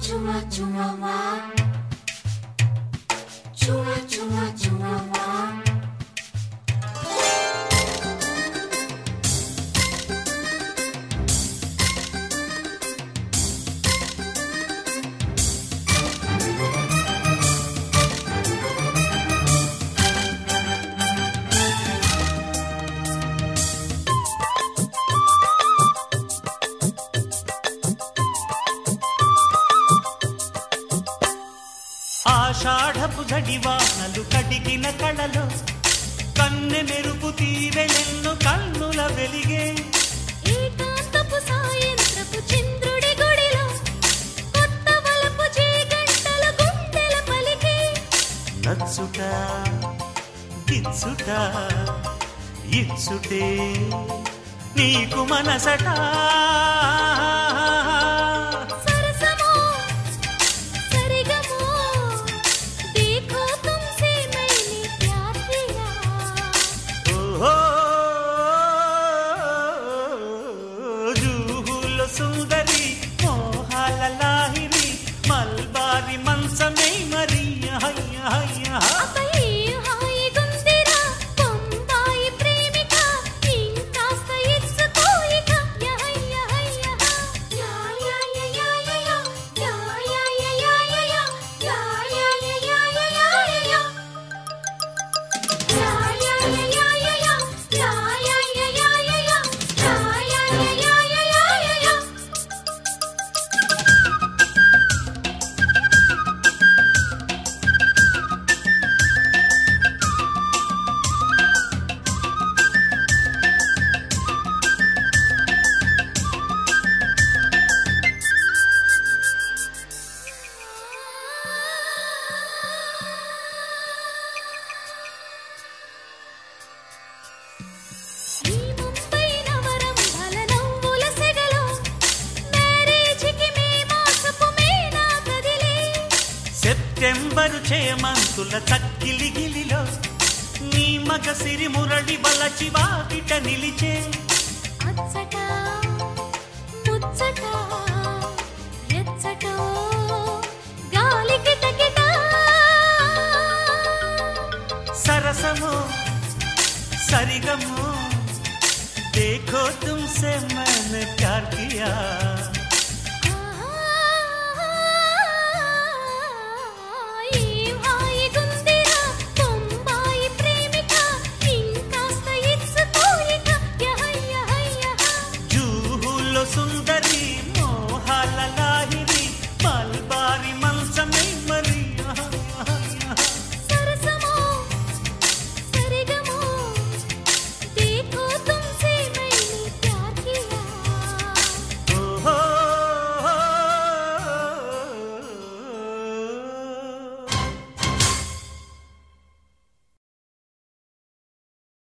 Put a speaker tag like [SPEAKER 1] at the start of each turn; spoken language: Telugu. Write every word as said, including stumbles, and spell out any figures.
[SPEAKER 1] chua chihuahua, chua chua chihuahua.
[SPEAKER 2] ఆషాఢపు జడివానలు కడిగిన కళలో కన్నె మెరుపు తీవెలెన్ను కన్నుల వెలిగే
[SPEAKER 1] ఏకాంతపు సాయంత్రపు చంద్రుడి గుడిలో కొత్త వలపు జీగంటల గుండెల పలికే
[SPEAKER 2] నచ్చుట గిచ్చుట ఇచ్చుటే నీకు మనసట సుందరి మోహాల లాహిరి మల్బారి మంచమే మరి హయ్య హయ్య
[SPEAKER 1] హాయి గుందిరా బొంబాయి ప్రేమిక ఇంకాస్త ఇచ్చుకోయిక యహయ్య హయ్య యా యా యా యా యా యా యా యా యా యా యా యా యా యా
[SPEAKER 2] సెప్టెంబరు చేమంతుల చక్కిలి గిలిలో నీ మగ సిరి మురళి బలచి వాకిట నిలిచే
[SPEAKER 1] అచ్చట ముచ్చట ఎచ్చటో గాలి కిటకిట
[SPEAKER 2] సరసమో సరిగమో देखो तुमसे मैंने प्यार किया